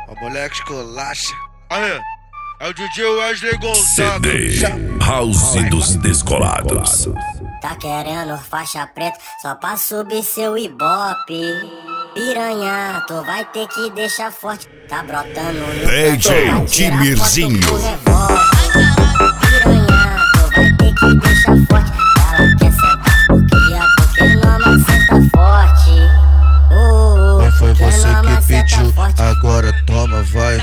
O moleque esculacha. Aí, é o DJ Wesley Gonzaga. CD House dos Descolados. Tá querendo faixa preta só pra subir seu ibope. Piranha, tu vai ter que deixar forte. Tá brotando no DJ canto, vai tirar Timirzinho. foto com revólver. Piranha, tu vai ter que deixar forte. Ela quer sentar porque não senta forte. Não foi porque você não que senta pediu, forte. agora toma, vai.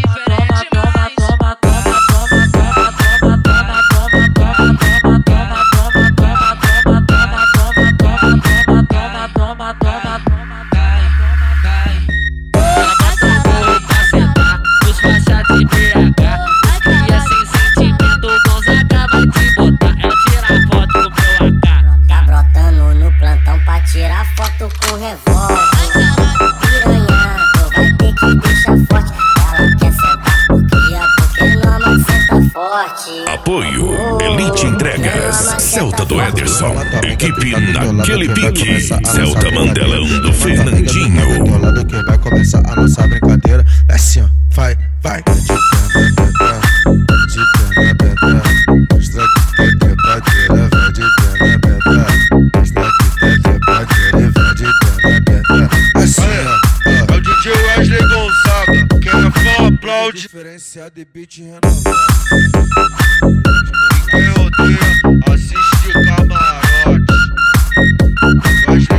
Tá brotando no plantão pra tirar foto com revólver. Piranha, tu vai ter que deixar forte. Ela quer sentar porque não senta forte. Apoio Elite Entregas, Celta do Ederson, equipe naquele pique, Celta Mandelão do Fernandinho. Do lado que vai começar a nossa brincadeira. É assim, ó, vai, vai. De perna aberta, mostra que tem trepadeira. Vai de perna aberta, mostra que tem trepadeira. E vai de perna aberta. Assim, ó, é o DJ Wesley Gonzaga. Quem é fã aplaude. Diferenciado e beat renovado. Quem odeia, assiste o camarote. Wesley